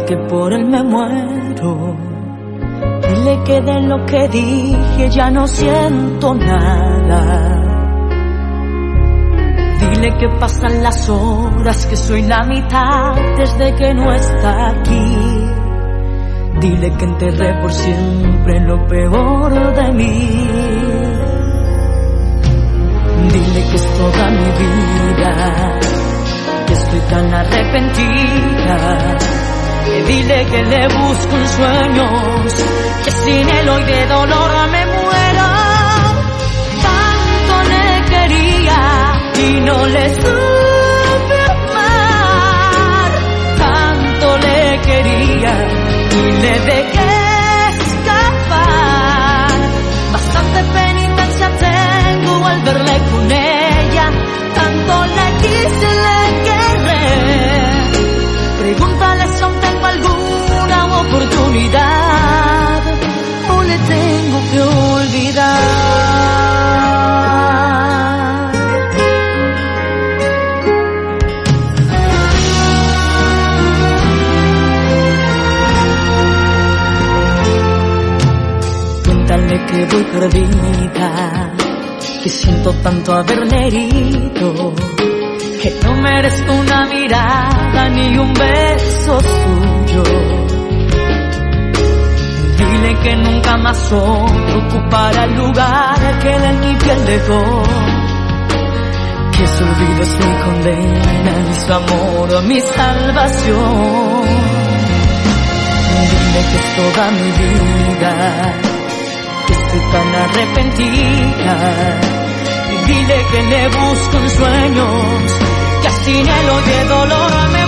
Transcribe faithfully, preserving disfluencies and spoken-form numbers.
que por él me muero. Dile que de lo que dije ya no siento nada. Dile que pasan las horas, que soy la mitad desde que no está aquí. Dile que enterré por siempre lo peor de mí. Dile que es toda mi vida, que estoy tan arrepentida. Que dile que le busco en sueños, que sin él hoy de dolor me muero. Tanto le quería y no le supe amar. Tanto le quería y le dejé escapar. Bastante penitencia tengo al verle con ella. Tanto le quise, le querré. Pregúntale si aún tengo alguna oportunidad o le tengo que olvidar. Cuéntale que voy perdida, que siento tanto haberle herido, que no merezco una mirada ni un beso suyo. Dile que nunca más otro ocupará el lugar que él en mi piel dejó. Que su olvido es mi condena y su amor mi salvación. Dile que es toda mi vida, que estoy tan arrepentida. Dile que le busco en sueños, que sin él hoy de dolor me